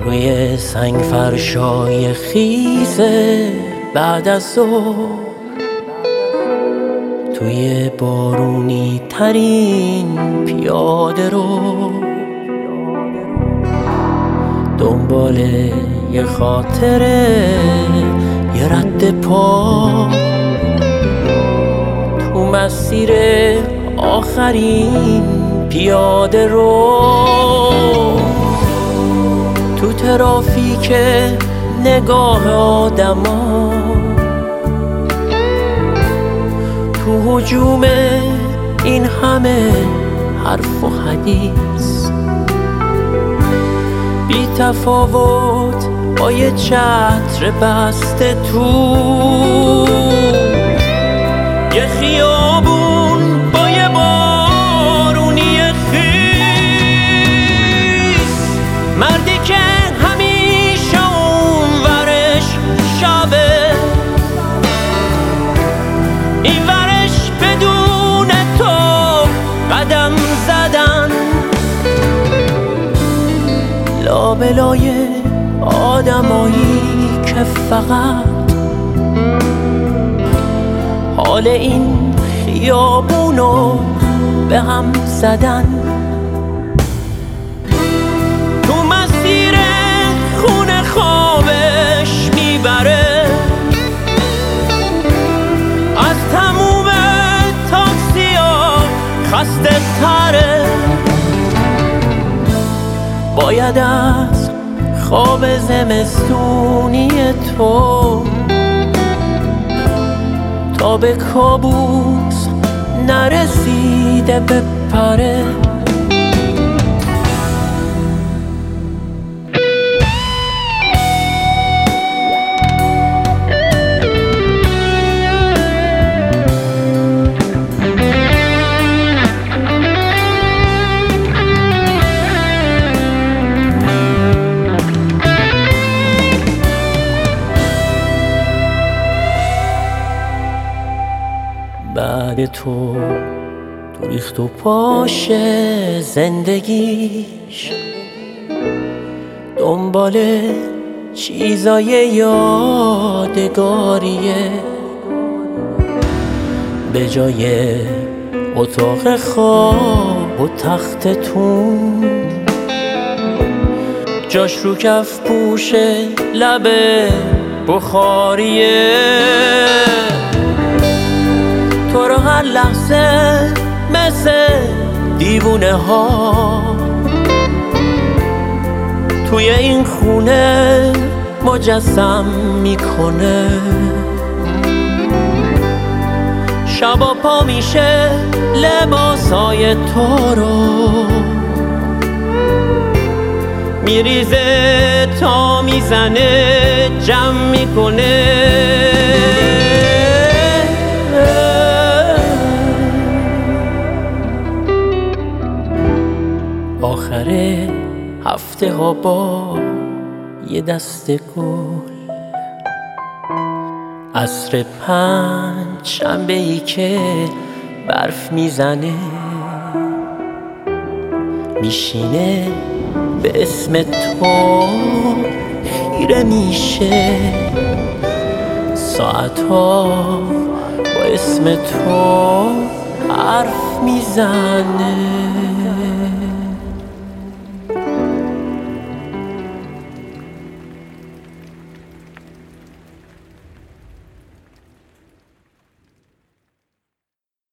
روی سنگ فرشای خیزه بعد از ظهر، توی بارونی ترین پیاده رو، دنبال یه خاطره، یه رد پا تو مسیر آخرین پیاده رو، تو ترافیک نگاه آدما، تو هجوم این همه حرف و حدیث، بی تفاوت با یه چتر بسته تو یه خیابون با یه بارونی خیس، مردی که همیشه اون ورش شبه، این ورش بدون تو قدم زدن، لابلای آدمایی که فقط حال این خیابونو به هم زدن، تو مسیر خونه خوابش میبره، از تموم تاکسیا خسته تره، باید از خواب زمستونی تو تا به کابوس نرسیده بپره. بعد تو ریخت و پاش زندگیش، دنبال چیزای یادگاریه، به جای اتاق خواب و تختتون، جاش رو کف پوش لب بخاریه، تو رو هر لحظه مثل دیوونه ها توی این خونه مجسم میکنه، شبا پا میشه لباسای تو رو میریزه تا میزنه جمع میکنه، آخر هفته ها با یه دست گل، عصر پنج شنبه ای که برف میزنه، میشینه به اسم تو خیره میشه، ساعتها با اسم تو حرف میزنه.